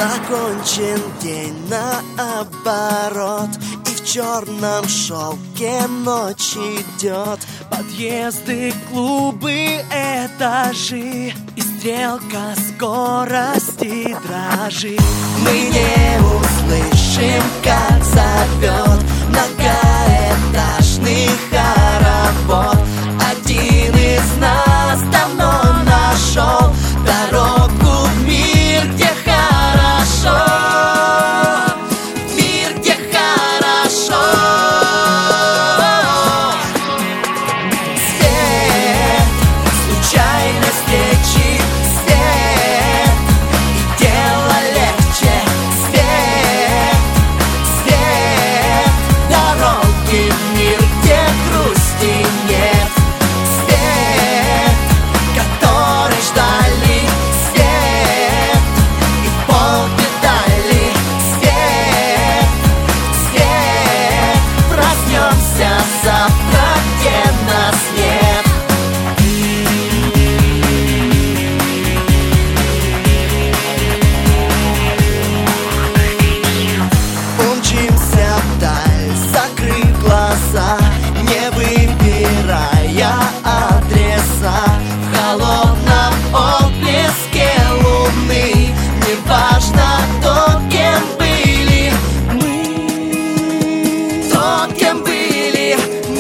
Закончен день наоборот, и в черном шелке ночь идет. Подъезды, клубы, этажи, и стрелка скорости дрожит. Мы не услышим, как зовет многоэтажный хоровод. Один из нас давно нашел дорогу в мир, где хорошо, в мир, где хорошо. Свет случайной встречи, свет, и дело легче. Свет, свет, дороги в мир, где грусти нет. Свет, который ждали, свет, и полпедали. Свет, свет, проснемся завтра, где нас нет. Умчимся вдаль, закрыв глаза, не выбирая адреса. В холодном отблеске луны неважно, кто кем были мы, кто кем были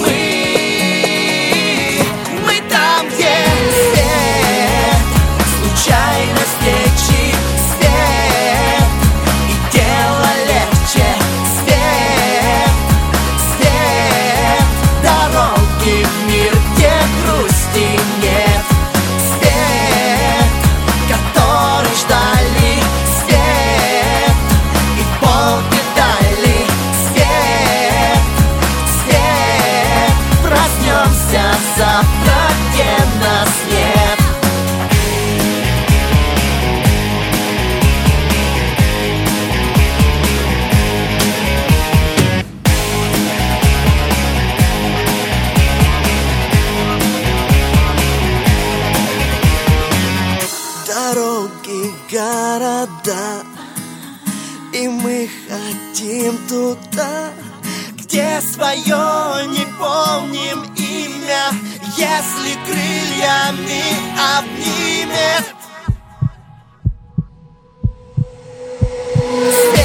мы. Мы там, где свет случайной встречи, свет, и дело легче. Свет, свет, дороги в мир, где грусти нет. Свет, который ждали, свет, и полпедали. Свет, свет, проснемся завтра, где нас нет. Дороги, города, и мы хотим туда, где свое не помним имя, если крыльями обнимет.